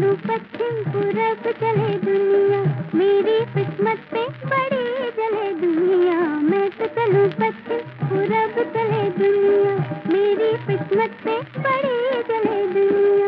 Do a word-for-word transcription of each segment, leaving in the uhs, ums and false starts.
चलूं पश्चिम पूरब चले दुनिया, मेरी किस्मत पे बड़ी जले दुनिया। मैं तो चलूं पश्चिम पूरब चले दुनिया, मेरी किस्मत पे बड़ी जले दुनिया।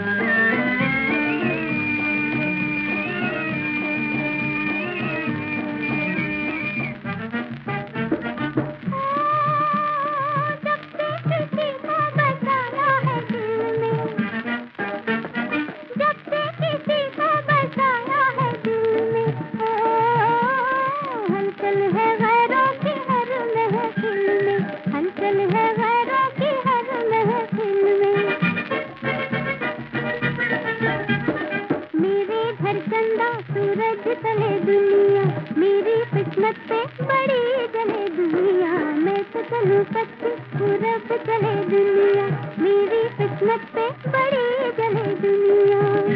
सूरज तले दुनिया, मेरी किस्मत पे बड़ी जले दुनिया। मैं तो चलूं पश्चिम पूरब चले दुनिया, मेरी किस्मत पे बड़ी जले दुनिया।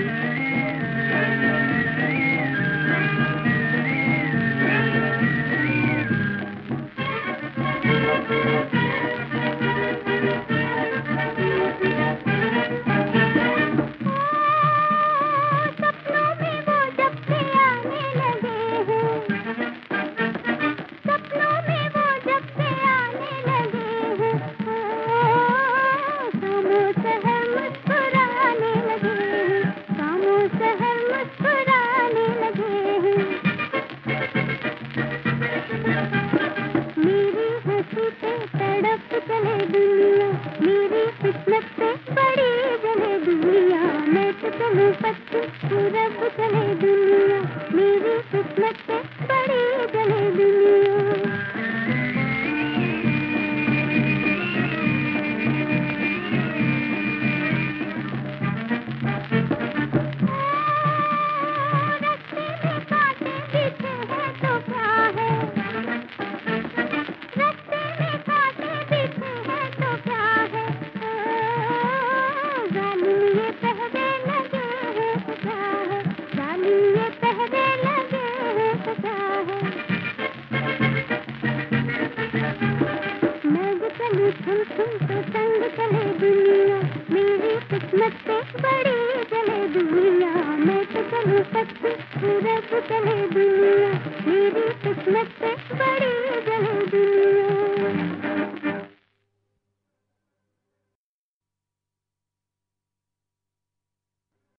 चलूं पश्चिम पूरब चले दुनिया, मेरी किस्मत पे बड़ी जले दुनिया। रस्ते में कांटे बिछे हैं तो क्या है, रस्ते में कांटे बिछे हैं तो क्या है। जालिम ये पहरे लगे हैं तो क्या है, जालिम ये पहरे लगे हैं तो क्या है। मैं जो चलूं तुम तुम तो संग चले दुनिया, मेरी किस्मत पे बड़ी चले दुनिया। मैं तो चलूं पश्चिम पूरब चले दुनिया, मेरी किस्मत पे बड़ी चले दुनिया।